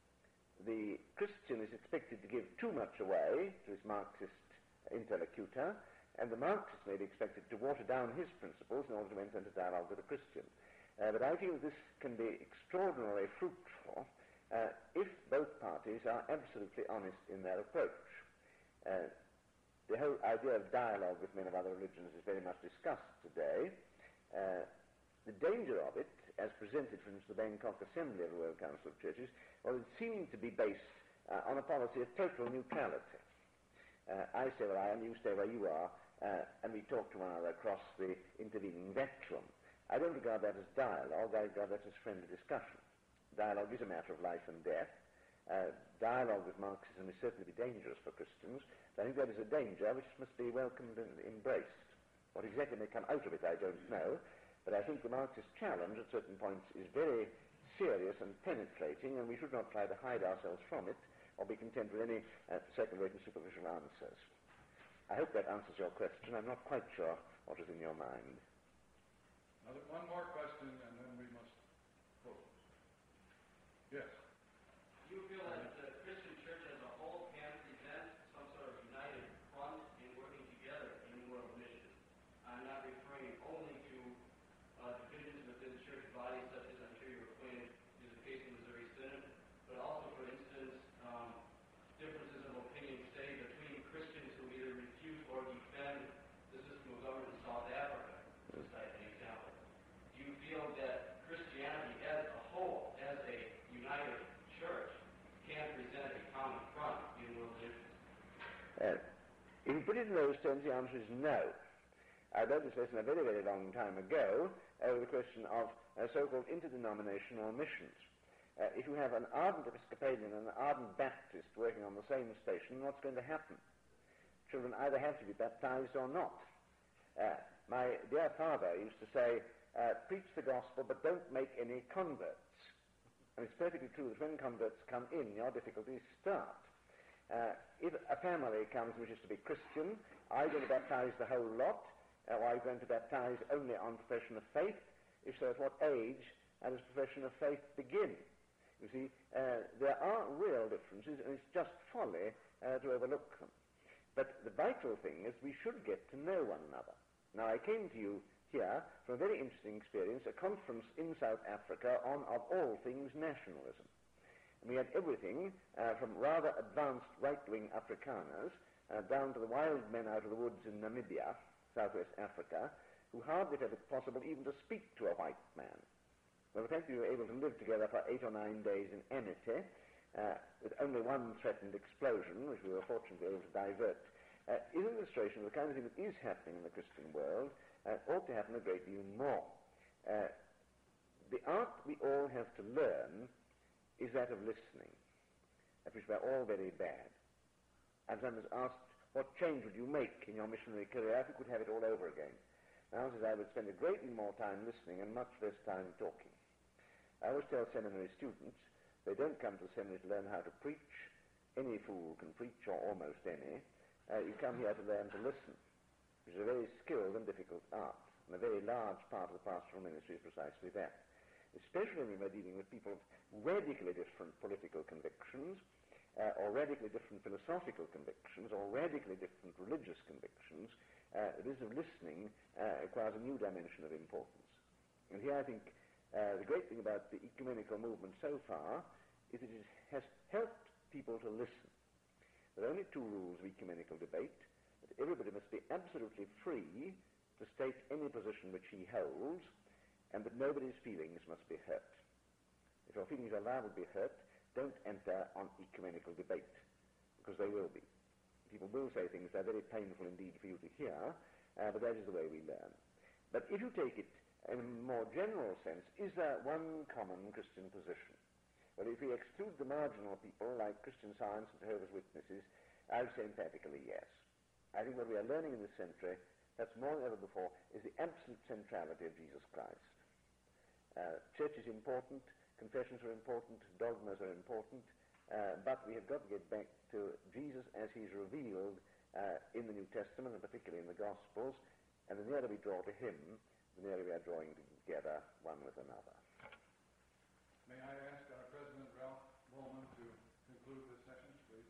the Christian is expected to give too much away to his Marxist interlocutor, and the Marxist may be expected to water down his principles in order to enter into dialogue with the Christian. Uh, but I feel this can be extraordinarily fruitful uh, if both parties are absolutely honest in their approach. Uh, the whole idea of dialogue with men of other religions is very much discussed today. Uh, the danger of it, as presented from the Bangkok Assembly of the World Council of Churches, well, it seemed to be based uh, on a policy of total neutrality. Uh, I say where I am, you stay where you are, uh, and we talk to one another across the intervening vacuum. I don't regard that as dialogue, I regard that as friendly discussion. Dialogue is a matter of life and death. Uh, dialogue with Marxism is certainly dangerous for Christians, but I think that is a danger which must be welcomed and embraced. What exactly may come out of it, I don't know, but I think the Marxist challenge at certain points is very serious and penetrating, and we should not try to hide ourselves from it or be content with any uh, second-rate and superficial answers. I hope that answers your question. I'm not quite sure what is in your mind. Another, one more question, and then we must close. Yes. Do you feel that Uh, if you put it in those terms, the answer is no. I wrote this lesson a very, very long time ago over the question of uh, so-called interdenominational missions. Uh, if you have an ardent Episcopalian and an ardent Baptist working on the same station, what's going to happen? Children either have to be baptized or not. Uh, my dear father used to say, uh, preach the gospel, but don't make any converts. And it's perfectly true that when converts come in, your difficulties start. Uh, if a family comes and wishes to be Christian, are you going to baptize the whole lot, uh, or are you going to baptize only on profession of faith? If so, at what age uh, does profession of faith begin? You see, uh, there are real differences, and it's just folly uh, to overlook them. But the vital thing is we should get to know one another. Now, I came to you here from a very interesting experience, a conference in South Africa on, of all things, nationalism. And we had everything uh, from rather advanced right-wing Afrikaners uh, down to the wild men out of the woods in Namibia, southwest Africa, who hardly felt it possible even to speak to a white man. Well, the fact that we were able to live together for eight or nine days in amity, uh, with only one threatened explosion, which we were fortunately able to divert, uh, is an illustration of the kind of thing that is happening in the Christian world, uh, ought to happen a great deal more. Uh, the art we all have to learn is that of listening, at which we're all very bad. And someone has asked, what change would you make in your missionary career if you could have it all over again? The answer is I would spend a great deal more time listening and much less time talking. I always tell seminary students, they don't come to the seminary to learn how to preach. Any fool can preach, or almost any. Uh, you come here to learn to listen, which is a very skilled and difficult art. And a very large part of the pastoral ministry is precisely that. Especially when we're dealing with people of radically different political convictions, uh, or radically different philosophical convictions, or radically different religious convictions, uh, the business of listening uh, requires a new dimension of importance. And here I think uh, the great thing about the ecumenical movement so far is that it has helped people to listen. There are only two rules of ecumenical debate, that everybody must be absolutely free to state any position which he holds, and that nobody's feelings must be hurt. If your feelings are liable to be hurt, don't enter on ecumenical debate, because they will be. People will say things that are very painful indeed for you to hear, uh, but that is the way we learn. But if you take it in a more general sense, is there one common Christian position? Well, if we exclude the marginal people like Christian Science and Jehovah's Witnesses, I would say emphatically yes. I think what we are learning in this century, that's more than ever before, is the absolute centrality of Jesus Christ. Uh, church is important, confessions are important, dogmas are important, uh, but we have got to get back to Jesus as he's revealed uh, in the New Testament, and particularly in the Gospels, and the nearer we draw to him, the nearer we are drawing together one with another. May I ask our President Ralph Bowman to conclude this session, please?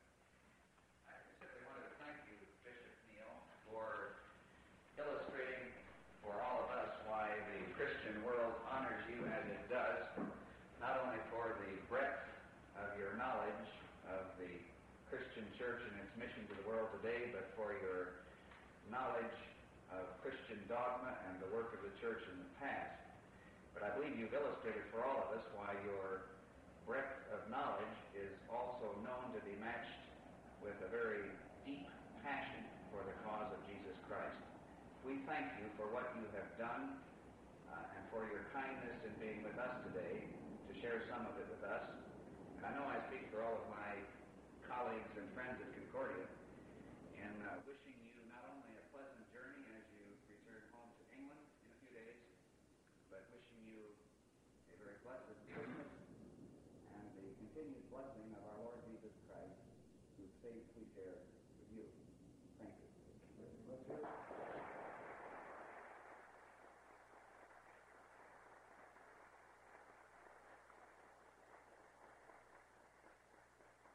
I simply wanted to thank you, Bishop Neal, for illustrating for all of us why the Christian world honors you as it does, not only for the breadth of your knowledge of the Christian church and its mission to the world today, but for your knowledge of Christian dogma and the work of the church in the past. But I believe you've illustrated for all of us why your breadth of knowledge is also known to be matched with a very deep passion for the cause of Jesus Christ. We thank you for what you have done uh, and for your kindness in being with us today to share some of it with us. And I know I speak for all of my colleagues and friends at Concordia in uh, wishing you not only a pleasant journey as you return home to England in a few days, but wishing you a very blessed Christmas and the continued blessing of our Lord